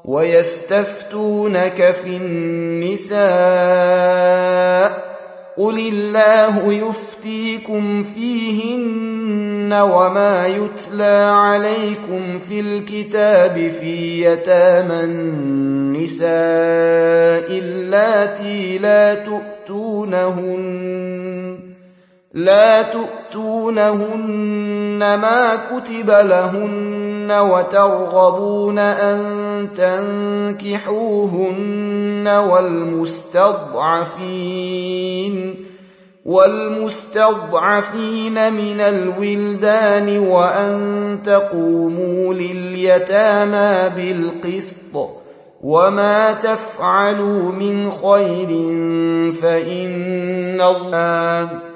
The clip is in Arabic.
ويستفتونك في النساء قل الله يفتيكم فيهن وما يتلى عليكم في الكتاب في يتامى النساء اللاتي لا تؤتونهن ما كتب لهن وترغبون أن تنكحوهن والمستضعفين من الولدان وأن تقوموا لليتامى بالقسط وما تفعلوا من خير فإن الله